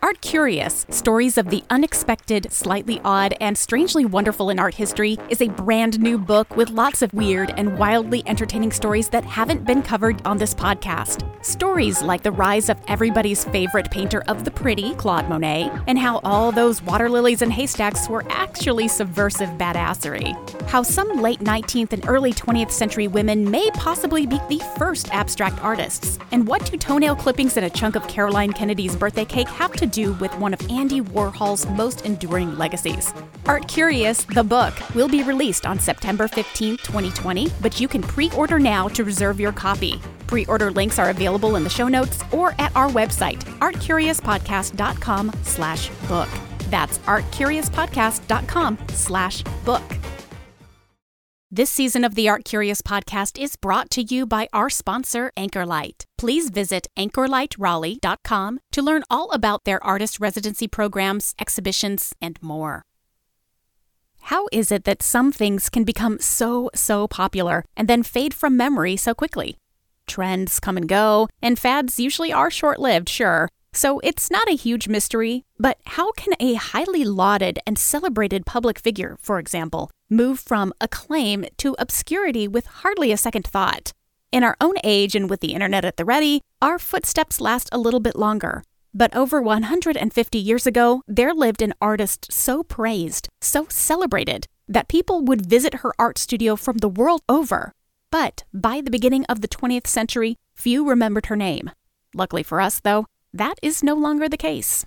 Art Curious, Stories of the Unexpected, Slightly Odd, and Strangely Wonderful in Art History is a brand new book with lots of weird and wildly entertaining stories that haven't been covered on this podcast. Stories like the rise of everybody's favorite painter of the pretty, Claude Monet, and how all those water lilies and haystacks were actually subversive badassery. How some late 19th and early 20th century women may possibly be the first abstract artists, and what do toenail clippings and a chunk of Caroline Kennedy's birthday cake have to do with one of Andy Warhol's most enduring legacies. Art Curious, the book, will be released on September 15, 2020, but you can pre-order now to reserve your copy. Pre-order links are available in the show notes or at our website, artcuriouspodcast.com/book. That's artcuriouspodcast.com/book. This season of the Art Curious podcast is brought to you by our sponsor, Anchorlight. Please visit anchorlightraleigh.com to learn all about their artist residency programs, exhibitions, and more. How is it that some things can become so popular and then fade from memory so quickly? Trends come and go, and fads usually are short-lived, sure. So it's not a huge mystery, but how can a highly lauded and celebrated public figure, for example, move from acclaim to obscurity with hardly a second thought? In our own age and with the internet at the ready, our footsteps last a little bit longer. But over 150 years ago, there lived an artist so praised, so celebrated, that people would visit her art studio from the world over. But by the beginning of the 20th century, few remembered her name. Luckily for us, though, that is no longer the case.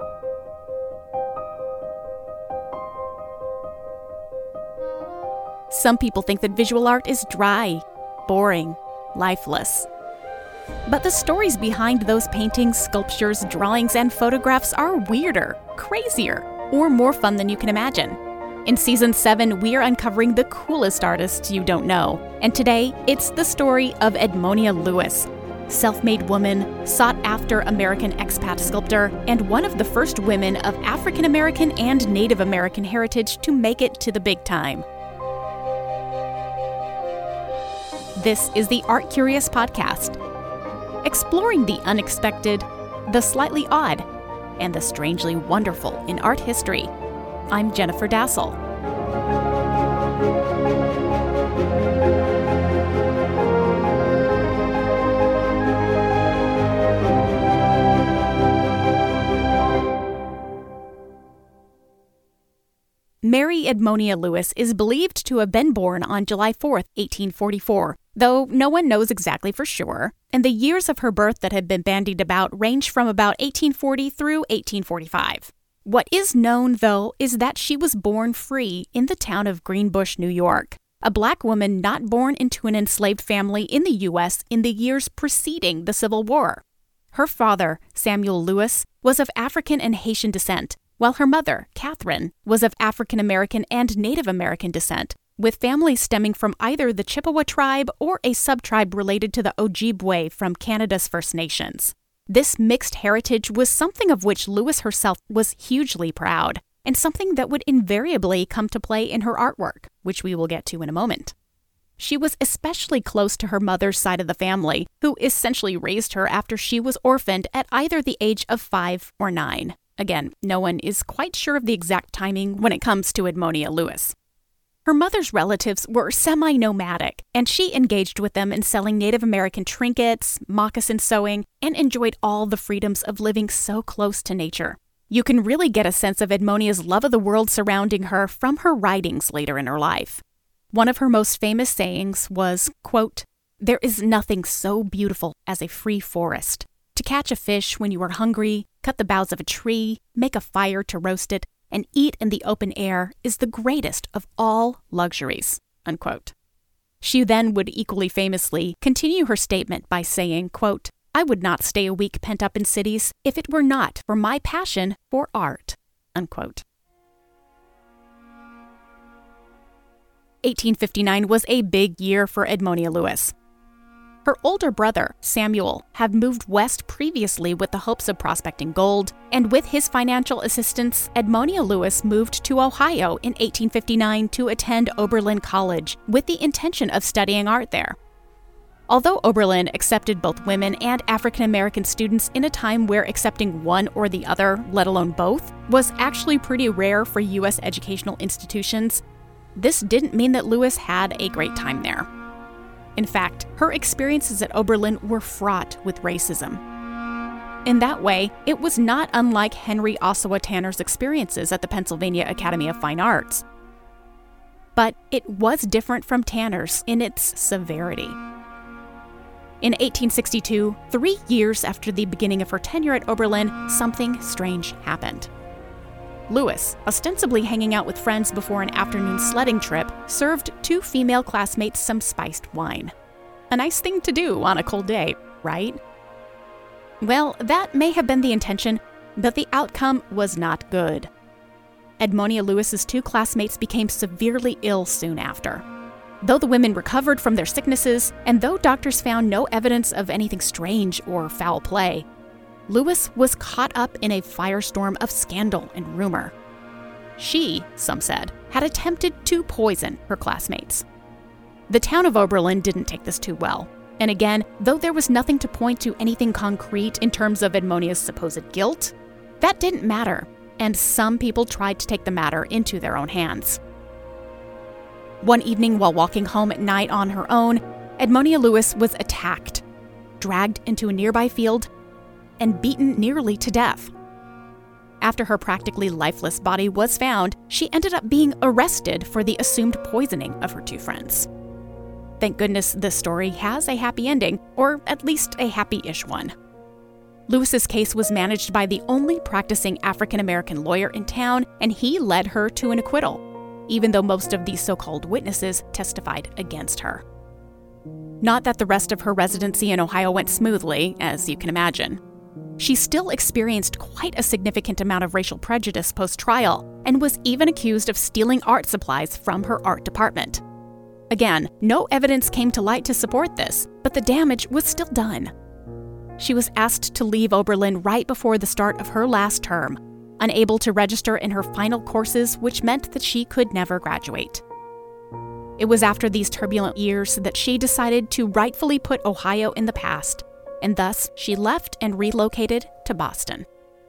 Some people think that visual art is dry, boring, lifeless. But the stories behind those paintings, sculptures, drawings, and photographs are weirder, crazier, or more fun than you can imagine. In Season 7, we are uncovering the coolest artists you don't know. And today, it's the story of Edmonia Lewis, self-made woman, sought-after American expat sculptor, and one of the first women of African American and Native American heritage to make it to the big time. This is the Art Curious podcast, exploring the unexpected, the slightly odd, and the strangely wonderful in art history. I'm Jennifer Dassel. Mary Edmonia Lewis is believed to have been born on July 4, 1844, though no one knows exactly for sure, and the years of her birth that have been bandied about range from about 1840 through 1845. What is known, though, is that she was born free in the town of Greenbush, New York, a black woman not born into an enslaved family in the U.S. in the years preceding the Civil War. Her father, Samuel Lewis, was of African and Haitian descent, while her mother, Catherine, was of African American and Native American descent, with families stemming from either the Chippewa tribe or a subtribe related to the Ojibwe from Canada's First Nations. This mixed heritage was something of which Lewis herself was hugely proud, and something that would invariably come to play in her artwork, which we will get to in a moment. She was especially close to her mother's side of the family, who essentially raised her after she was orphaned at either the age of 5 or 9. Again, no one is quite sure of the exact timing when it comes to Edmonia Lewis. Her mother's relatives were semi-nomadic, and she engaged with them in selling Native American trinkets, moccasin sewing, and enjoyed all the freedoms of living so close to nature. You can really get a sense of Edmonia's love of the world surrounding her from her writings later in her life. One of her most famous sayings was, quote, "There is nothing so beautiful as a free forest. To catch a fish when you are hungry, cut the boughs of a tree, make a fire to roast it, and eat in the open air is the greatest of all luxuries," unquote. She then would equally famously continue her statement by saying, quote, "I would not stay a week pent up in cities if it were not for my passion for art," unquote. 1859 was a big year for Edmonia Lewis. Her older brother, Samuel, had moved west previously with the hopes of prospecting gold, and with his financial assistance, Edmonia Lewis moved to Ohio in 1859 to attend Oberlin College with the intention of studying art there. Although Oberlin accepted both women and African American students in a time where accepting one or the other, let alone both, was actually pretty rare for U.S. educational institutions, this didn't mean that Lewis had a great time there. In fact, her experiences at Oberlin were fraught with racism. In that way, it was not unlike Henry Ossawa Tanner's experiences at the Pennsylvania Academy of Fine Arts. But it was different from Tanner's in its severity. In 1862, 3 years after the beginning of her tenure at Oberlin, something strange happened. Lewis, ostensibly hanging out with friends before an afternoon sledding trip, served 2 female classmates some spiced wine. A nice thing to do on a cold day, right? Well, that may have been the intention, but the outcome was not good. Edmonia Lewis's 2 classmates became severely ill soon after. Though the women recovered from their sicknesses, and though doctors found no evidence of anything strange or foul play, Lewis was caught up in a firestorm of scandal and rumor. She, some said, had attempted to poison her classmates. The town of Oberlin didn't take this too well. And again, though there was nothing to point to anything concrete in terms of Edmonia's supposed guilt, that didn't matter, and some people tried to take the matter into their own hands. One evening while walking home at night on her own, Edmonia Lewis was attacked, dragged into a nearby field, and beaten nearly to death. After her practically lifeless body was found, she ended up being arrested for the assumed poisoning of her 2 friends. Thank goodness this story has a happy ending, or at least a happy-ish one. Lewis's case was managed by the only practicing African-American lawyer in town, and he led her to an acquittal, even though most of these so-called witnesses testified against her. Not that the rest of her residency in Ohio went smoothly, as you can imagine. She still experienced quite a significant amount of racial prejudice post-trial, and was even accused of stealing art supplies from her art department. Again, no evidence came to light to support this, but the damage was still done. She was asked to leave Oberlin right before the start of her last term, unable to register in her final courses, which meant that she could never graduate. It was after these turbulent years that she decided to rightfully put Ohio in the past, and thus she left and relocated to Boston.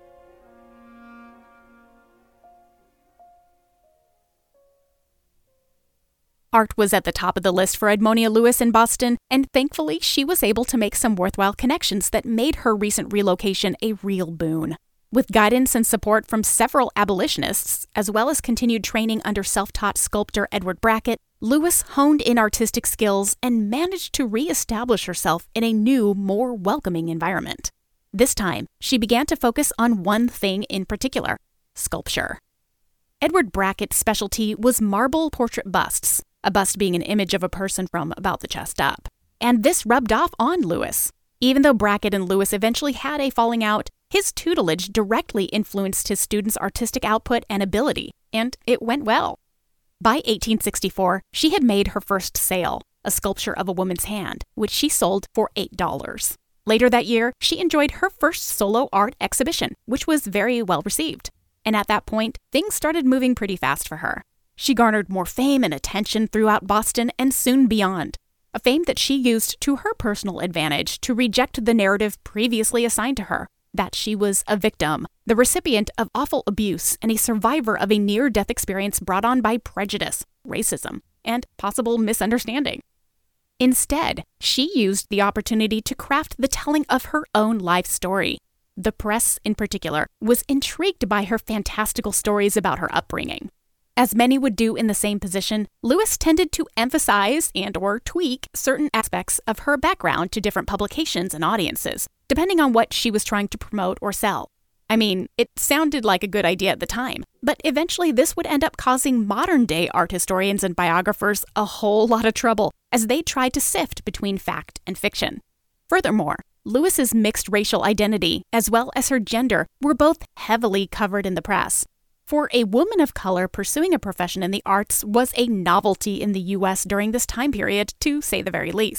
Art was at the top of the list for Edmonia Lewis in Boston, and thankfully she was able to make some worthwhile connections that made her recent relocation a real boon. With guidance and support from several abolitionists, as well as continued training under self-taught sculptor Edward Brackett, Lewis honed in artistic skills and managed to re-establish herself in a new, more welcoming environment. This time, she began to focus on one thing in particular: sculpture. Edward Brackett's specialty was marble portrait busts, a bust being an image of a person from about the chest up. And this rubbed off on Lewis. Even though Brackett and Lewis eventually had a falling out, his tutelage directly influenced his students' artistic output and ability, and it went well. By 1864, she had made her first sale, a sculpture of a woman's hand, which she sold for $8. Later that year, she enjoyed her first solo art exhibition, which was very well received. And at that point, things started moving pretty fast for her. She garnered more fame and attention throughout Boston and soon beyond, a fame that she used to her personal advantage to reject the narrative previously assigned to her, that she was a victim, the recipient of awful abuse, and a survivor of a near-death experience brought on by prejudice, racism, and possible misunderstanding. Instead, she used the opportunity to craft the telling of her own life story. The press, in particular, was intrigued by her fantastical stories about her upbringing. As many would do in the same position, Lewis tended to emphasize and/or tweak certain aspects of her background to different publications and audiences, depending on what she was trying to promote or sell. I mean, it sounded like a good idea at the time, but eventually this would end up causing modern-day art historians and biographers a whole lot of trouble as they tried to sift between fact and fiction. Furthermore, Lewis's mixed racial identity, as well as her gender, were both heavily covered in the press. For a woman of color, pursuing a profession in the arts was a novelty in the U.S. during this time period, to say the very least.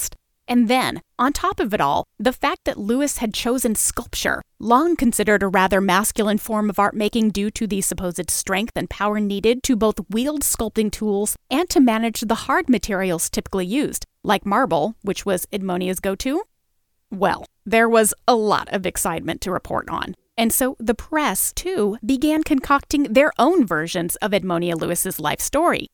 And then, on top of it all, the fact that Lewis had chosen sculpture, long considered a rather masculine form of art making due to the supposed strength and power needed to both wield sculpting tools and to manage the hard materials typically used, like marble, which was Edmonia's go-to. Well, there was a lot of excitement to report on. And so the press, too, began concocting their own versions of Edmonia Lewis's life story.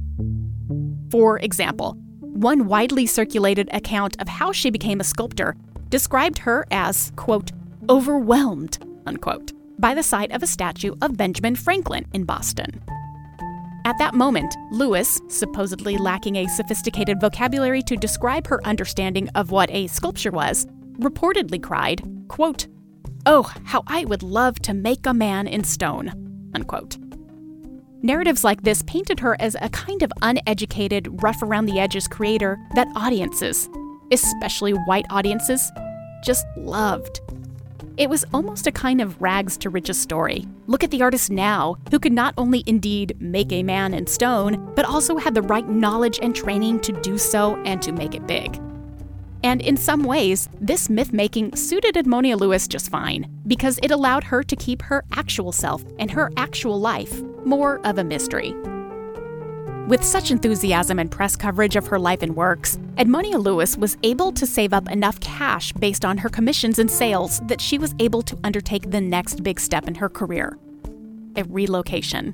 For example, one widely circulated account of how she became a sculptor described her as, quote, overwhelmed, unquote, by the sight of a statue of Benjamin Franklin in Boston. At that moment, Lewis, supposedly lacking a sophisticated vocabulary to describe her understanding of what a sculpture was, reportedly cried, quote, oh, how I would love to make a man in stone, unquote. Narratives like this painted her as a kind of uneducated, rough-around-the-edges creator that audiences, especially white audiences, just loved. It was almost a kind of rags-to-riches story. Look at the artist now, who could not only indeed make a man in stone, but also had the right knowledge and training to do so and to make it big. And in some ways, this myth-making suited Edmonia Lewis just fine, because it allowed her to keep her actual self and her actual life more of a mystery. With such enthusiasm and press coverage of her life and works, Edmonia Lewis was able to save up enough cash based on her commissions and sales that she was able to undertake the next big step in her career: a relocation.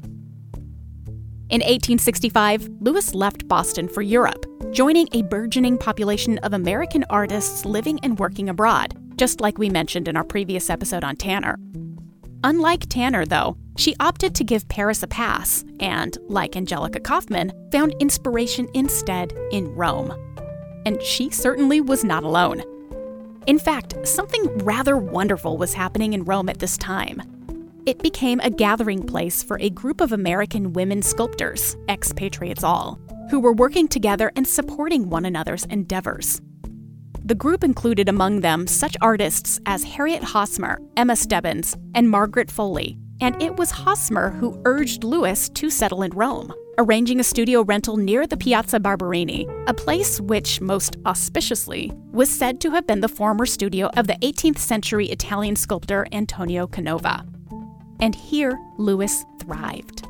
In 1865, Lewis left Boston for Europe, joining a burgeoning population of American artists living and working abroad, just like we mentioned in our previous episode on Tanner. Unlike Tanner, though, she opted to give Paris a pass and, like Angelica Kauffman, found inspiration instead in Rome. And she certainly was not alone. In fact, something rather wonderful was happening in Rome at this time. It became a gathering place for a group of American women sculptors, expatriates all, who were working together and supporting one another's endeavors. The group included among them such artists as Harriet Hosmer, Emma Stebbins, and Margaret Foley, and it was Hosmer who urged Lewis to settle in Rome, arranging a studio rental near the Piazza Barberini, a place which, most auspiciously, was said to have been the former studio of the 18th century Italian sculptor Antonio Canova. And here, Lewis thrived.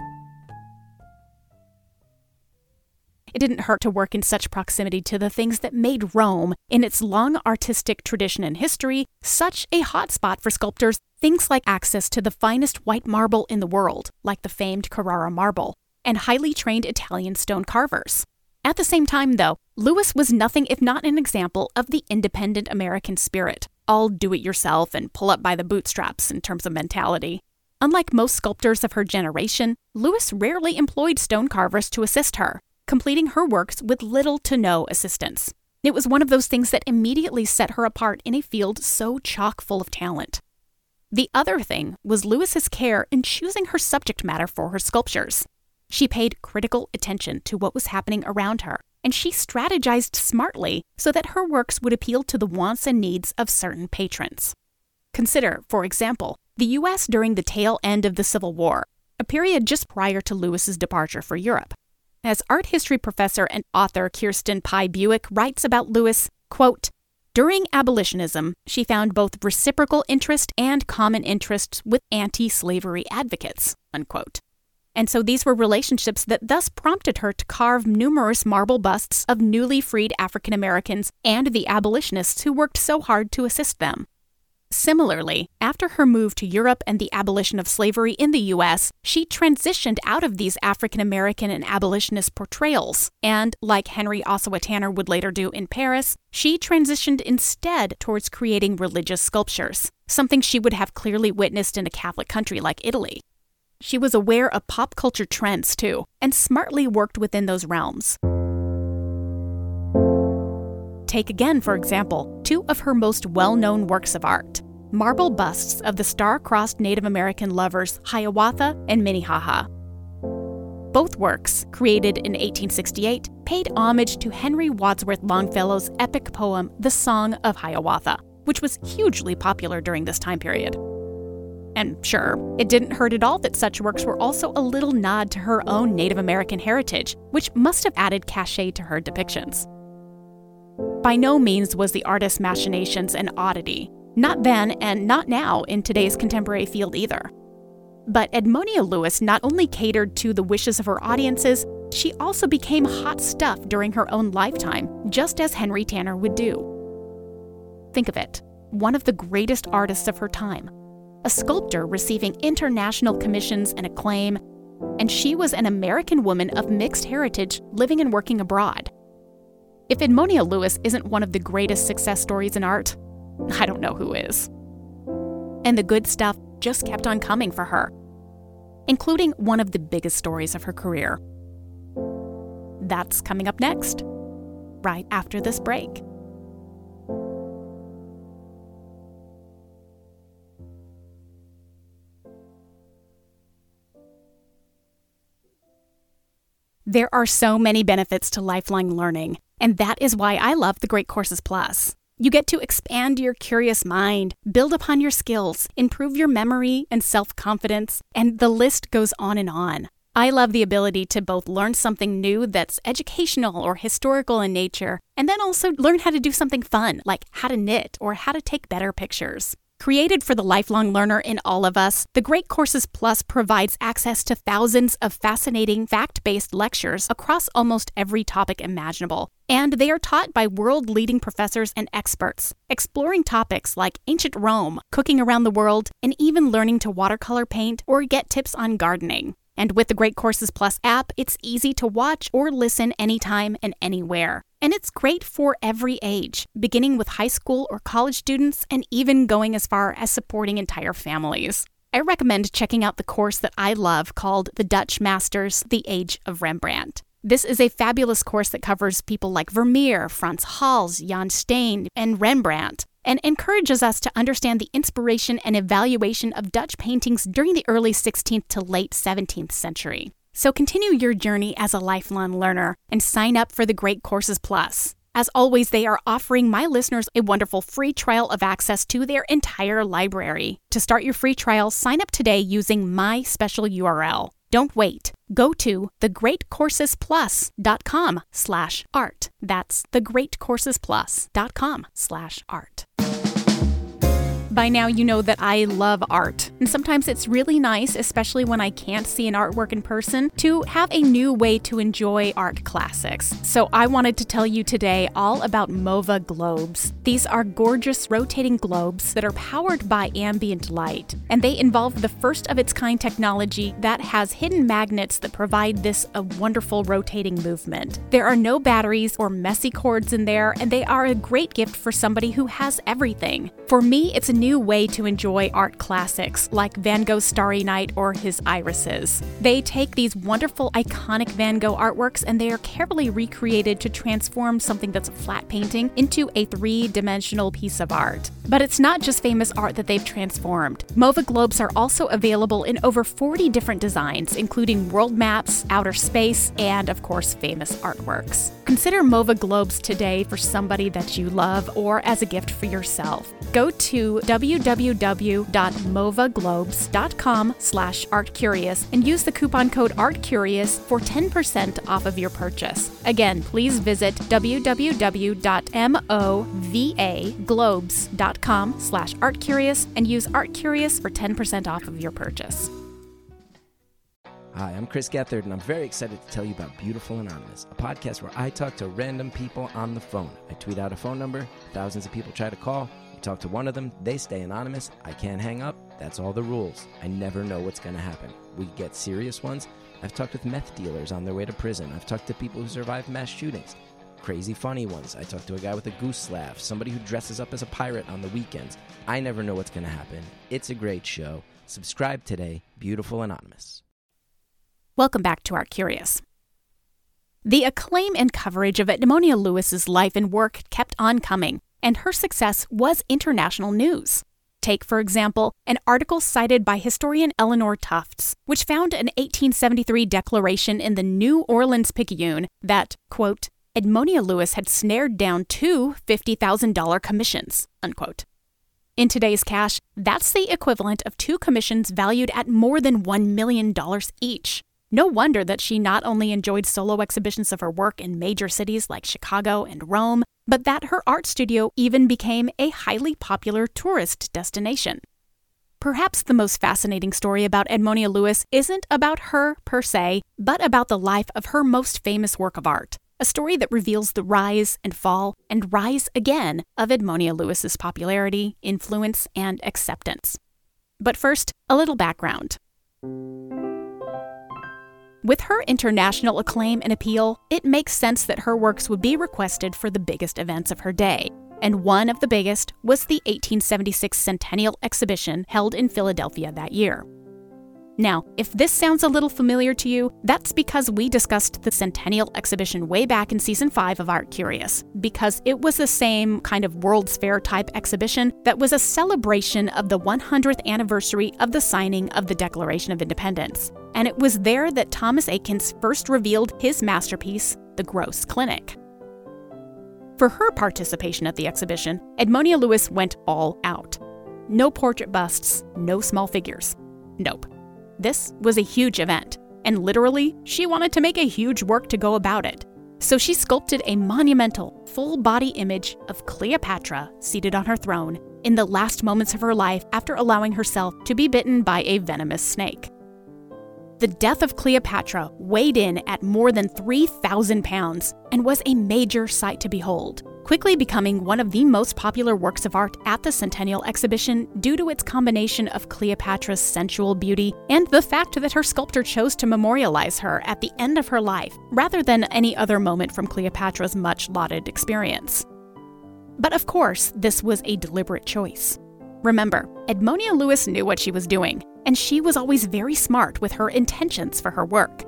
It didn't hurt to work in such proximity to the things that made Rome, in its long artistic tradition and history, such a hotspot for sculptors, things like access to the finest white marble in the world, like the famed Carrara marble, and highly trained Italian stone carvers. At the same time, though, Lewis was nothing if not an example of the independent American spirit, all do-it-yourself and pull up by the bootstraps in terms of mentality. Unlike most sculptors of her generation, Lewis rarely employed stone carvers to assist her, completing her works with little to no assistance. It was one of those things that immediately set her apart in a field so chock full of talent. The other thing was Lewis's care in choosing her subject matter for her sculptures. She paid critical attention to what was happening around her, and she strategized smartly so that her works would appeal to the wants and needs of certain patrons. Consider, for example, the U.S. during the tail end of the Civil War, a period just prior to Lewis's departure for Europe. As art history professor and author Kirsten Pye Buick writes about Lewis, quote, during abolitionism, she found both reciprocal interest and common interests with anti-slavery advocates, unquote. And so these were relationships that thus prompted her to carve numerous marble busts of newly freed African Americans and the abolitionists who worked so hard to assist them. Similarly, after her move to Europe and the abolition of slavery in the U.S., she transitioned out of these African American and abolitionist portrayals, and, like Henry Ossawa Tanner would later do in Paris, she transitioned instead towards creating religious sculptures, something she would have clearly witnessed in a Catholic country like Italy. She was aware of pop culture trends, too, and smartly worked within those realms. Take again, for example, two of her most well-known works of art, marble busts of the star-crossed Native American lovers Hiawatha and Minnehaha. Both works, created in 1868, paid homage to Henry Wadsworth Longfellow's epic poem The Song of Hiawatha, which was hugely popular during this time period. And sure, it didn't hurt at all that such works were also a little nod to her own Native American heritage, which must have added cachet to her depictions. By no means was the artist's machinations an oddity. Not then and not now in today's contemporary field either. But Edmonia Lewis not only catered to the wishes of her audiences, she also became hot stuff during her own lifetime, just as Henry Tanner would do. Think of it, one of the greatest artists of her time, a sculptor receiving international commissions and acclaim, and she was an American woman of mixed heritage living and working abroad. If Edmonia Lewis isn't one of the greatest success stories in art, I don't know who is. And the good stuff just kept on coming for her, including one of the biggest stories of her career. That's coming up next, right after this break. There are so many benefits to lifelong learning, and that is why I love the Great Courses Plus. You get to expand your curious mind, build upon your skills, improve your memory and self-confidence, and the list goes on and on. I love the ability to both learn something new that's educational or historical in nature, and then also learn how to do something fun, like how to knit or how to take better pictures. Created for the lifelong learner in all of us, the Great Courses Plus provides access to thousands of fascinating, fact-based lectures across almost every topic imaginable. And they are taught by world-leading professors and experts, exploring topics like ancient Rome, cooking around the world, and even learning to watercolor paint or get tips on gardening. And with the Great Courses Plus app, it's easy to watch or listen anytime and anywhere. And it's great for every age, beginning with high school or college students and even going as far as supporting entire families. I recommend checking out the course that I love called The Dutch Masters, The Age of Rembrandt. This is a fabulous course that covers people like Vermeer, Frans Hals, Jan Steen, and Rembrandt, and encourages us to understand the inspiration and evaluation of Dutch paintings during the early 16th to late 17th century. So continue your journey as a lifelong learner and sign up for the Great Courses Plus. As always, they are offering my listeners a wonderful free trial of access to their entire library. To start your free trial, sign up today using my special URL. Don't wait. Go to thegreatcoursesplus.com/art. That's thegreatcoursesplus.com/art. By now, you know that I love art, and sometimes it's really nice, especially when I can't see an artwork in person, to have a new way to enjoy art classics. So I wanted to tell you today all about MOVA globes. These are gorgeous rotating globes that are powered by ambient light, and they involve the first of its kind technology that has hidden magnets that provide this a wonderful rotating movement. There are no batteries or messy cords in there, and they are a great gift for somebody who has everything. For me, it's a new way to enjoy art classics like Van Gogh's Starry Night or his Irises. They take these wonderful, iconic Van Gogh artworks and they are carefully recreated to transform something that's a flat painting into a three-dimensional piece of art. But it's not just famous art that they've transformed. MOVA globes are also available in over 40 different designs, including world maps, outer space, and of course, famous artworks. Consider MOVA globes today for somebody that you love or as a gift for yourself. Go to www.movaglobes.com/artcurious and use the coupon code ARTCurious for 10% off of your purchase. Again, please visit www.movaglobes.com/artcurious and use ArtCurious for 10% off of your purchase. Hi, I'm Chris Gethard, and I'm very excited to tell you about Beautiful Anonymous, a podcast where I talk to random people on the phone. I tweet out a phone number, thousands of people try to call. I talk to one of them, they stay anonymous, I can't hang up, that's all the rules. I never know what's going to happen. We get serious ones. I've talked with meth dealers on their way to prison. I've talked to people who survived mass shootings. Crazy funny ones. I talked to a guy with a goose laugh, somebody who dresses up as a pirate on the weekends. I never know what's going to happen. It's a great show. Subscribe today, Beautiful Anonymous. Welcome back to Art Curious. The acclaim and coverage of Edmonia Lewis's life and work kept on coming, and her success was international news. Take, for example, an article cited by historian Eleanor Tufts, which found an 1873 declaration in the New Orleans Picayune that, quote, Edmonia Lewis had snared down 2 $50,000 commissions, unquote. In today's cash, that's the equivalent of 2 commissions valued at more than $1 million each. No wonder that she not only enjoyed solo exhibitions of her work in major cities like Chicago and Rome, but that her art studio even became a highly popular tourist destination. Perhaps the most fascinating story about Edmonia Lewis isn't about her per se, but about the life of her most famous work of art, a story that reveals the rise and fall and rise again of Edmonia Lewis's popularity, influence, and acceptance. But first, a little background. With her international acclaim and appeal, it makes sense that her works would be requested for the biggest events of her day, and one of the biggest was the 1876 Centennial Exhibition held in Philadelphia that year. Now, if this sounds a little familiar to you, that's because we discussed the Centennial Exhibition way back in Season 5 of Art Curious, because it was the same kind of World's Fair type exhibition that was a celebration of the 100th anniversary of the signing of the Declaration of Independence. And it was there that Thomas Eakins first revealed his masterpiece, The Gross Clinic. For her participation at the exhibition, Edmonia Lewis went all out. No portrait busts, no small figures. Nope. This was a huge event, and literally, she wanted to make a huge work to go about it. So she sculpted a monumental, full-body image of Cleopatra seated on her throne in the last moments of her life after allowing herself to be bitten by a venomous snake. The death of Cleopatra weighed in at more than 3,000 pounds and was a major sight to behold, quickly becoming one of the most popular works of art at the Centennial Exhibition due to its combination of Cleopatra's sensual beauty and the fact that her sculptor chose to memorialize her at the end of her life, rather than any other moment from Cleopatra's much-lauded experience. But of course, this was a deliberate choice. Remember, Edmonia Lewis knew what she was doing, and she was always very smart with her intentions for her work.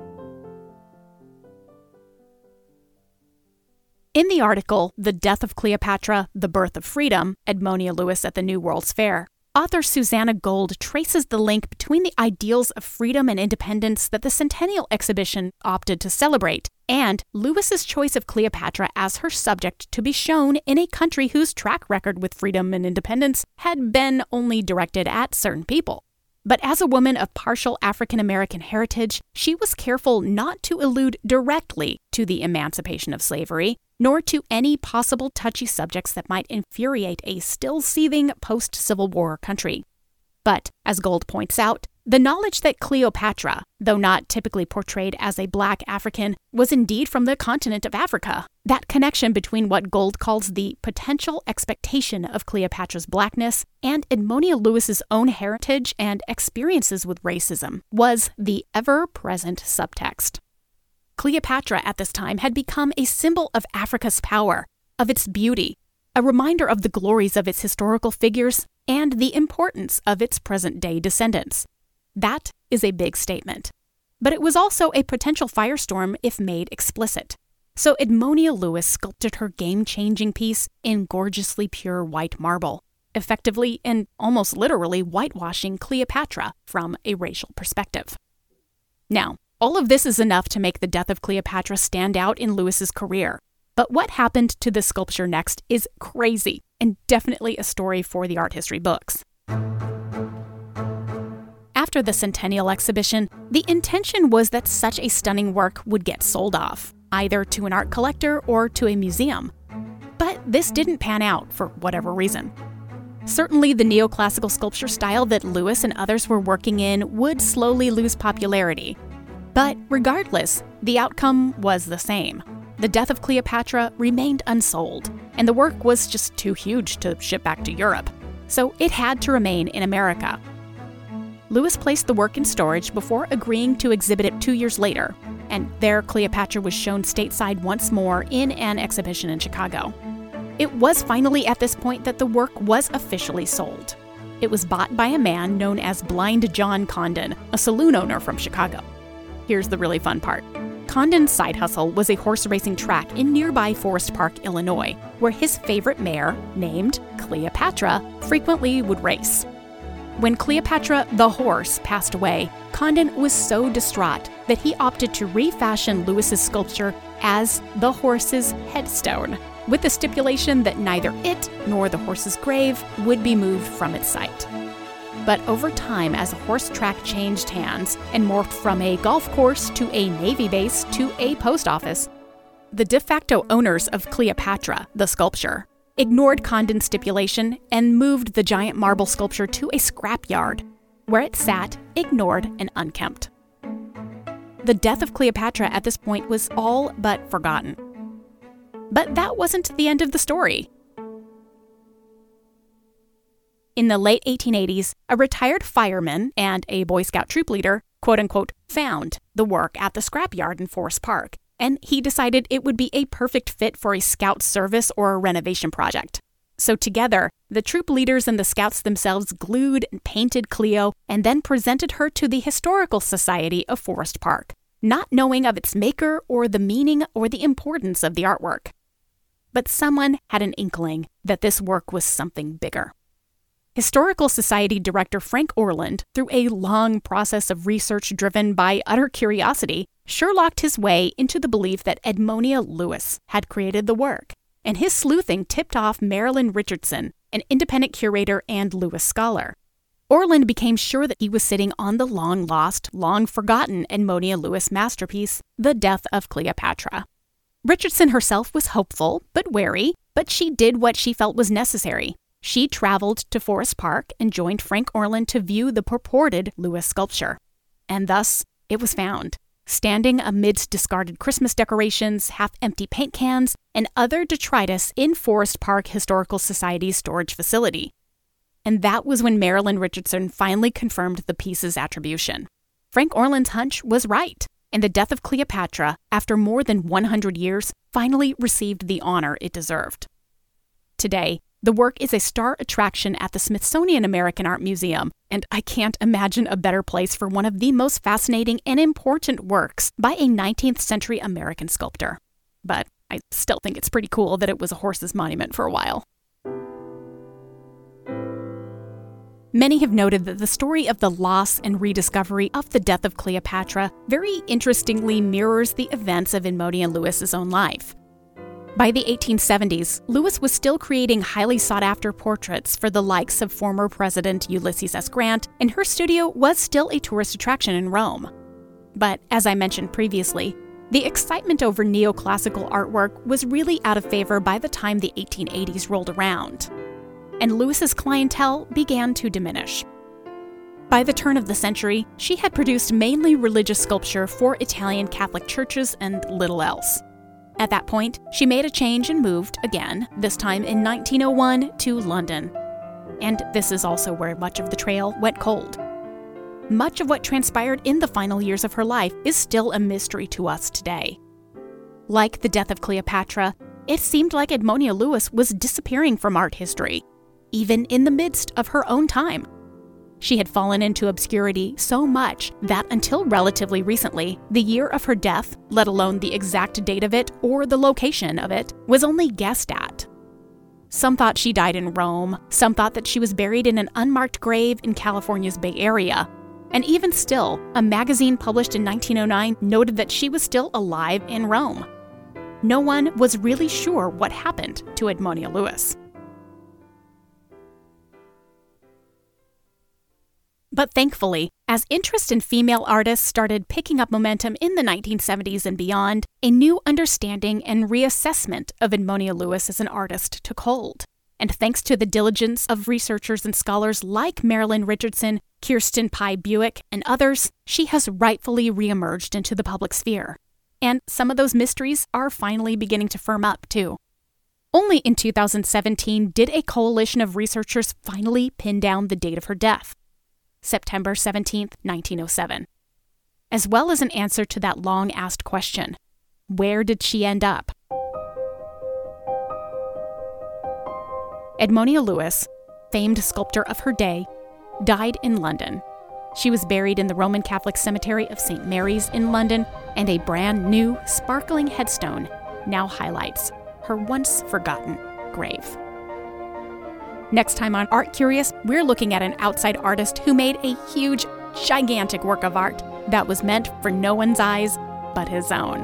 In the article, The Death of Cleopatra, The Birth of Freedom, Edmonia Lewis at the New World's Fair, author Susanna Gold traces the link between the ideals of freedom and independence that the Centennial Exhibition opted to celebrate, and Lewis's choice of Cleopatra as her subject to be shown in a country whose track record with freedom and independence had been only directed at certain people. But as a woman of partial African-American heritage, she was careful not to allude directly to the emancipation of slavery, nor to any possible touchy subjects that might infuriate a still seething post-Civil War country. But, as Gold points out, the knowledge that Cleopatra, though not typically portrayed as a Black African, was indeed from the continent of Africa. That connection between what Gold calls the potential expectation of Cleopatra's Blackness and Edmonia Lewis's own heritage and experiences with racism was the ever-present subtext. Cleopatra at this time had become a symbol of Africa's power, of its beauty, a reminder of the glories of its historical figures, and the importance of its present-day descendants. That is a big statement. But it was also a potential firestorm if made explicit. So Edmonia Lewis sculpted her game-changing piece in gorgeously pure white marble, effectively and almost literally whitewashing Cleopatra from a racial perspective. Now, all of this is enough to make the death of Cleopatra stand out in Lewis's career. But what happened to this sculpture next is crazy, and definitely a story for the art history books. After the Centennial Exhibition, the intention was that such a stunning work would get sold off, either to an art collector or to a museum. But this didn't pan out for whatever reason. Certainly, the neoclassical sculpture style that Lewis and others were working in would slowly lose popularity. But regardless, the outcome was the same. The death of Cleopatra remained unsold, and the work was just too huge to ship back to Europe, so it had to remain in America. Lewis placed the work in storage before agreeing to exhibit it 2 years later, and there Cleopatra was shown stateside once more in an exhibition in Chicago. It was finally at this point that the work was officially sold. It was bought by a man known as Blind John Condon, a saloon owner from Chicago. Here's the really fun part. Condon's side hustle was a horse racing track in nearby Forest Park, Illinois, where his favorite mare, named Cleopatra, frequently would race. When Cleopatra, the horse, passed away, Condon was so distraught that he opted to refashion Lewis's sculpture as the horse's headstone, with the stipulation that neither it nor the horse's grave would be moved from its site. But over time, as the horse track changed hands and morphed from a golf course to a Navy base to a post office, the de facto owners of Cleopatra, the sculpture, ignored Condon's stipulation and moved the giant marble sculpture to a scrapyard, where it sat, ignored and unkempt. The death of Cleopatra at this point was all but forgotten. But that wasn't the end of the story. In the late 1880s, a retired fireman and a Boy Scout troop leader, quote-unquote, found the work at the scrapyard in Forest Park, and he decided it would be a perfect fit for a scout service or a renovation project. So together, the troop leaders and the scouts themselves glued and painted Cleo and then presented her to the Historical Society of Forest Park, not knowing of its maker or the meaning or the importance of the artwork. But someone had an inkling that this work was something bigger. Historical Society Director Frank Orland, through a long process of research driven by utter curiosity, Sherlocked his way into the belief that Edmonia Lewis had created the work, and his sleuthing tipped off Marilyn Richardson, an independent curator and Lewis scholar. Orland became sure that he was sitting on the long-lost, long-forgotten Edmonia Lewis masterpiece, The Death of Cleopatra. Richardson herself was hopeful, but wary, but she did what she felt was necessary. She traveled to Forest Park and joined Frank Orland to view the purported Lewis sculpture. And thus, it was found, standing amidst discarded Christmas decorations, half-empty paint cans, and other detritus in Forest Park Historical Society's storage facility. And that was when Marilyn Richardson finally confirmed the piece's attribution. Frank Orland's hunch was right, and the death of Cleopatra, after more than 100 years, finally received the honor it deserved. Today, the work is a star attraction at the Smithsonian American Art Museum, and I can't imagine a better place for one of the most fascinating and important works by a 19th century American sculptor. But I still think it's pretty cool that it was a horse's monument for a while. Many have noted that the story of the loss and rediscovery of the death of Cleopatra very interestingly mirrors the events of Edmonia Lewis's own life. By the 1870s, Lewis was still creating highly sought-after portraits for the likes of former President Ulysses S. Grant, and her studio was still a tourist attraction in Rome. But as I mentioned previously, the excitement over neoclassical artwork was really out of favor by the time the 1880s rolled around, and Lewis's clientele began to diminish. By the turn of the century, she had produced mainly religious sculpture for Italian Catholic churches and little else. At that point, she made a change and moved, again, this time in 1901, to London. And this is also where much of the trail went cold. Much of what transpired in the final years of her life is still a mystery to us today. Like the death of Cleopatra, it seemed like Edmonia Lewis was disappearing from art history, even in the midst of her own time. She had fallen into obscurity so much that until relatively recently, the year of her death, let alone the exact date of it or the location of it, was only guessed at. Some thought she died in Rome, some thought that she was buried in an unmarked grave in California's Bay Area, and even still, a magazine published in 1909 noted that she was still alive in Rome. No one was really sure what happened to Edmonia Lewis. But thankfully, as interest in female artists started picking up momentum in the 1970s and beyond, a new understanding and reassessment of Edmonia Lewis as an artist took hold. And thanks to the diligence of researchers and scholars like Marilyn Richardson, Kirsten Pye Buick, and others, she has rightfully reemerged into the public sphere. And some of those mysteries are finally beginning to firm up, too. Only in 2017 did a coalition of researchers finally pin down the date of her death. September 17, 1907, as well as an answer to that long-asked question, where did she end up? Edmonia Lewis, famed sculptor of her day, died in London. She was buried in the Roman Catholic Cemetery of St. Mary's in London, and a brand new, sparkling headstone now highlights her once-forgotten grave. Next time on Art Curious, we're looking at an outside artist who made a huge, gigantic work of art that was meant for no one's eyes but his own.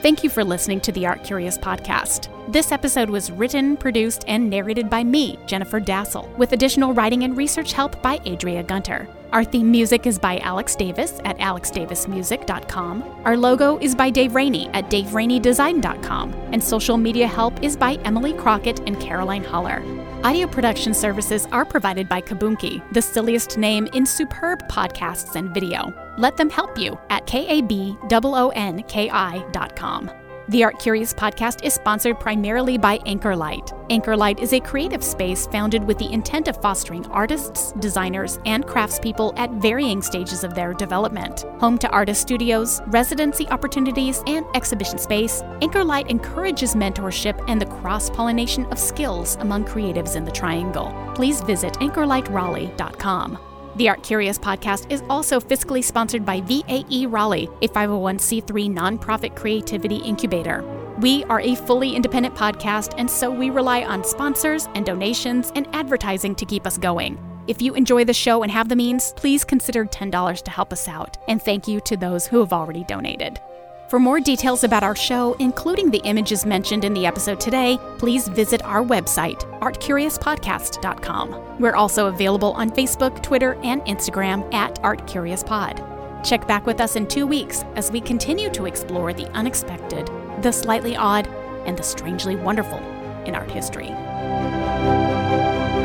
Thank you for listening to the Art Curious podcast. This episode was written, produced, and narrated by me, Jennifer Dassel, with additional writing and research help by Adria Gunter. Our theme music is by Alex Davis at alexdavismusic.com. Our logo is by Dave Rainey at daveraineyddesign.com. And social media help is by Emily Crockett and Caroline Holler. Audio production services are provided by Kabunki, the silliest name in superb podcasts and video. Let them help you at kabononki.com. The Art Curious podcast is sponsored primarily by Anchorlight. Anchorlight is a creative space founded with the intent of fostering artists, designers, and craftspeople at varying stages of their development. Home to artist studios, residency opportunities, and exhibition space, Anchorlight encourages mentorship and the cross-pollination of skills among creatives in the Triangle. Please visit anchorlightraleigh.com. The Art Curious podcast is also fiscally sponsored by VAE Raleigh, a 501c3 nonprofit creativity incubator. We are a fully independent podcast, and so we rely on sponsors and donations and advertising to keep us going. If you enjoy the show and have the means, please consider $10 to help us out, and thank you to those who have already donated. For more details about our show, including the images mentioned in the episode today, please visit our website, artcuriouspodcast.com. We're also available on Facebook, Twitter, and Instagram at ArtCuriousPod. Check back with us in 2 weeks as we continue to explore the unexpected, the slightly odd, and the strangely wonderful in art history.